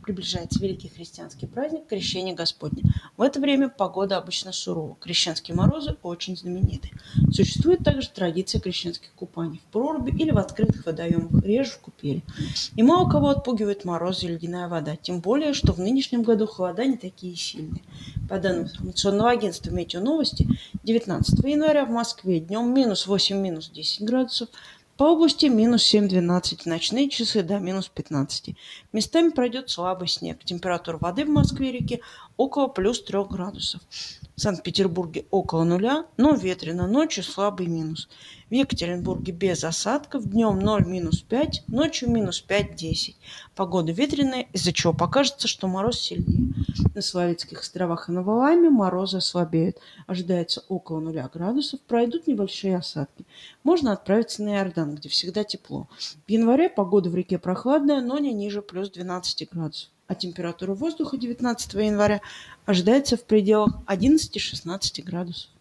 приближается великий христианский праздник Крещение Господне. В это время погода обычно сурова. Крещенские морозы очень знамениты. Существует также традиция крещенских купаний в проруби или в открытых водоемах, реже в купели. И мало кого отпугивает морозы и ледяная вода, тем более, что в нынешнем году холода не такие сильные. По данным информационного агентства «Метеоновости», 19 января в Москве днем -8, -10 градусов, по области -7-12, ночные часы до -15. Местами пройдет слабый снег. Температура воды в Москве-реке около +3 градусов. В Санкт-Петербурге около нуля, но ветрено, ночью слабый минус. В Екатеринбурге без осадков, днем 0-5, ночью -5-10. Погода ветреная, из-за чего покажется, что мороз сильнее. На Соловецких островах и на Валааме морозы ослабеют. Ожидается около 0 градусов, пройдут небольшие осадки. Можно отправиться на Иордан, где всегда тепло. В январе погода в реке прохладная, но не ниже +12 градусов. А температура воздуха 19 января ожидается в пределах 11-16 градусов.